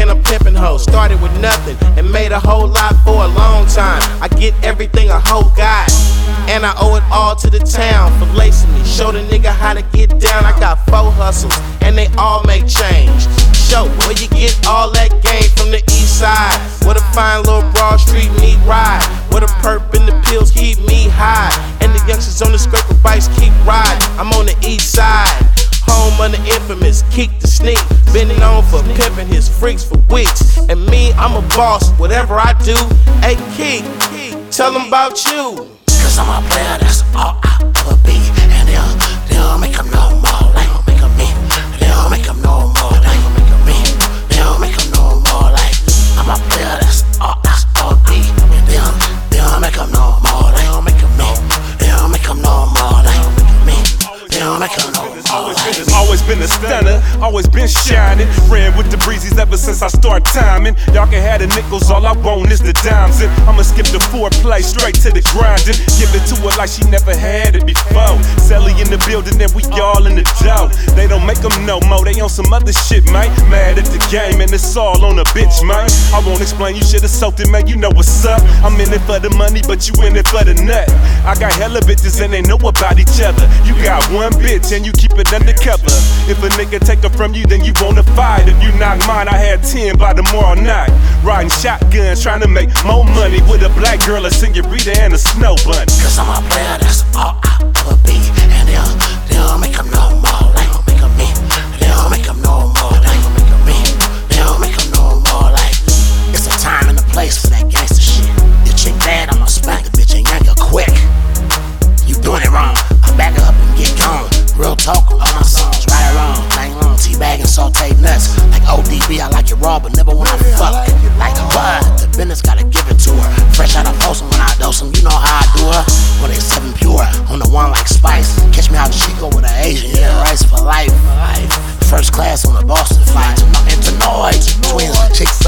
and I'm pimping hoes. Started with nothing and made a whole lot for a long time. I get everything a hoe got, and I owe it all to the town for lacing me. Show the nigga how to get down. I got 4 hustles and they all make change. Show where you get all that game from the east side, where the fine little Broad Street meet ride, where the perp and the pills keep me high, and the youngsters on the scraper bikes keep riding. I'm on the east side, home of the infamous Keek the Sneak. Been known for pimping his freaks for weeks. And me, I'm a boss, whatever I do. Hey Keek, tell them about you. Cause I'm a player, that's all I ever be. And they'll make them no more. Like, make them me. They'll make them no more. Like, make them me. They'll make them no more. Like, I'm a player, that's all I ever be. And they'll make them no more. They'll make them me. They'll make them no more. Like, make them me. They'll make them no more. Always been a stunner, always been shining. Ran with the breezes ever since I start timing. Y'all can have the nickels, all I want is the dimes. And I'ma skip the foreplay, straight to the grinding. Give it to her like she never had it before. Sally in the building and we all in the dough. They don't make them no more, they on some other shit, man. Mad at the game and it's all on a bitch, man. I won't explain, you should've soaked it, man, you know what's up. I'm in it for the money, but you in it for the nut. I got hella bitches and they know about each other. You got one bitch and you keep it undercover. If a nigga take her from you, then you wanna fight. If you knock mine, I had 10 by tomorrow night. Riding shotguns, trying to make more money with a black girl, a senorita, and a snow bunny. Cause I'm a player, that's all I ever be. And they'll make them no more. Like, make them me. They'll make them no more. Like, make them me. They'll make them no more. Like, it's a time and a place for that gangster shit. The chick bad, I'ma smack the bitch and yank her quick. You doing it wrong, I back her up and get gone. Real talk, all my songs, right or wrong. Bang long, teabag and saute nuts. Like ODB, I like it raw, but never when I fuck. Like what? The business gotta give it to her. Fresh out of Folsom when I dose them, you know how I do her. When they 7 pure, on the one like Spice. Catch me out in Chico with an Asian, yeah, rice for life. First class on the Boston flight. Into noise, twins, chicks